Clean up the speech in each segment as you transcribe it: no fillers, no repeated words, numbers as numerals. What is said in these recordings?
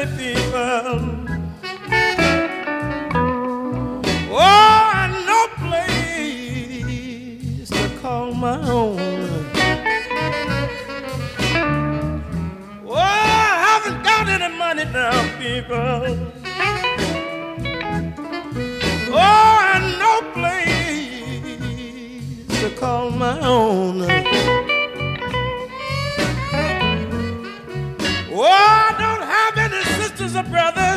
many people. Oh, and no place to call my own. Oh, I haven't got any money now, people. Oh, and no place to call my own. Oh, I don't have any sisters or brothers.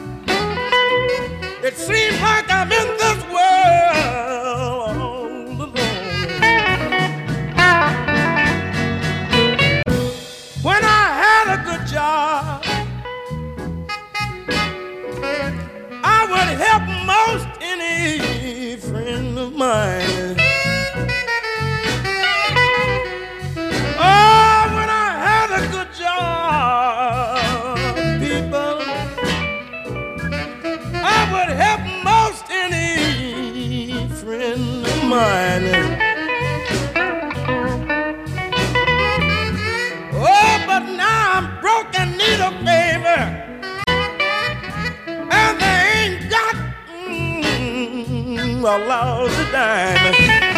It seems like I'm in this world all alone. When I had a good job, I would help most any friend of mine. Oh, when I had a good job, people, I would help most any friend of mine. Oh, but now I'm broke and need a favor, and they ain't got a lousy dime.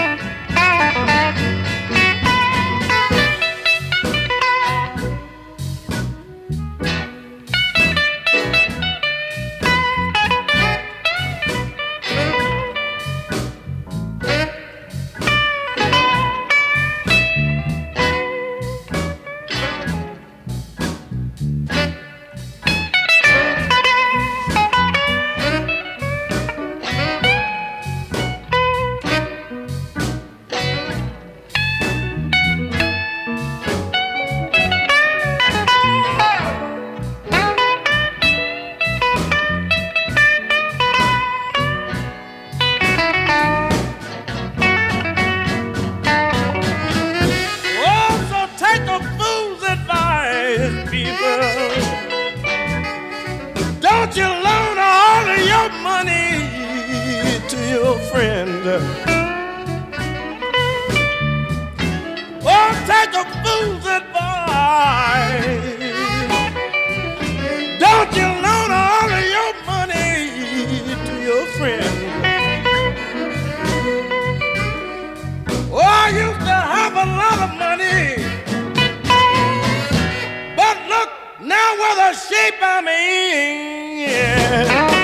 Don't you loan all of your money to your friend. Oh, take a fool's advice. Don't you loan all of your money to your friend. Oh, I used to have a lot of money, but look now what a shape I'm in. Yeah.